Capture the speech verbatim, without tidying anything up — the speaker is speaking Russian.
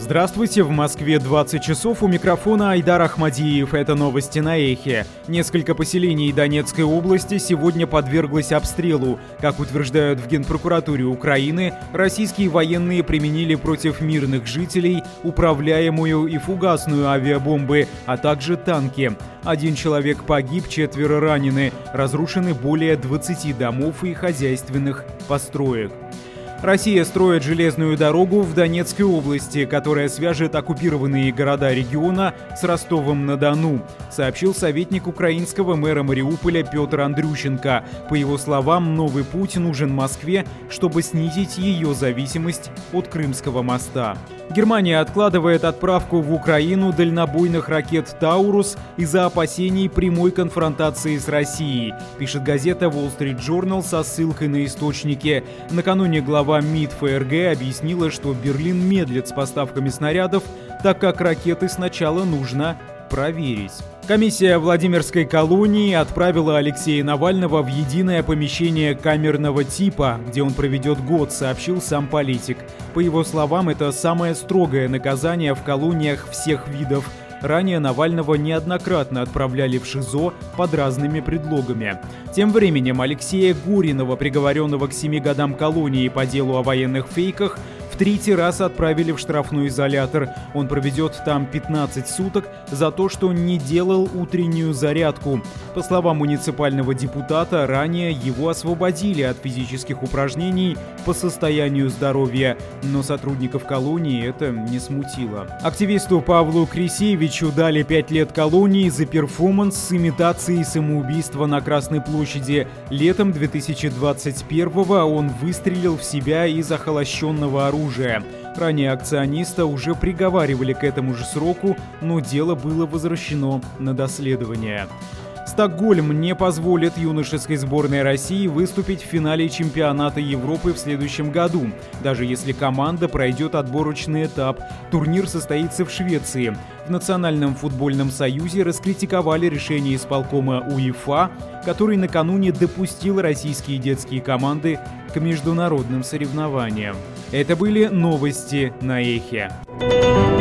Здравствуйте, в Москве двадцать часов, у микрофона Айдар Ахмадиев. Это новости на Эхе. Несколько поселений Донецкой области сегодня подверглось обстрелу. Как утверждают в Генпрокуратуре Украины, российские военные применили против мирных жителей управляемую и фугасную авиабомбы, а также танки. Один человек погиб, четверо ранены. Разрушены более двадцати домов и хозяйственных построек. Россия строит железную дорогу в Донецкой области, которая свяжет оккупированные города региона с Ростовом-на-Дону, сообщил советник украинского мэра Мариуполя Петр Андрющенко. По его словам, новый путь нужен Москве, чтобы снизить ее зависимость от Крымского моста. Германия откладывает отправку в Украину дальнобойных ракет «Таурус» из-за опасений прямой конфронтации с Россией, пишет газета Wall Street Journal со ссылкой на источники. Накануне глава МИД ФРГ объяснила, что Берлин медлит с поставками снарядов, так как ракеты сначала нужно проверить. Комиссия Владимирской колонии отправила Алексея Навального в единое помещение камерного типа, где он проведет год, сообщил сам политик. По его словам, это самое строгое наказание в колониях всех видов. Ранее Навального неоднократно отправляли в ШИЗО под разными предлогами. Тем временем Алексея Гуринова, приговоренного к семи годам колонии по делу о военных фейках, в третий раз отправили в штрафной изолятор. Он проведет там пятнадцать суток за то, что не делал утреннюю зарядку. По словам муниципального депутата, ранее его освободили от физических упражнений по состоянию здоровья, но сотрудников колонии это не смутило. Активисту Павлу Крисевичу дали пять лет колонии за перформанс с имитацией самоубийства на Красной площади. Летом две тысячи двадцать первого он выстрелил в себя из охолощенного оружия. Ранее акциониста уже приговаривали к этому же сроку, но дело было возвращено на доследование. Стокгольм не позволит юношеской сборной России выступить в финале чемпионата Европы в следующем году, даже если команда пройдет отборочный этап. Турнир состоится в Швеции. В Национальном футбольном союзе раскритиковали решение исполкома УЕФА, который накануне допустил российские детские команды к международным соревнованиям. Это были новости на Эхе.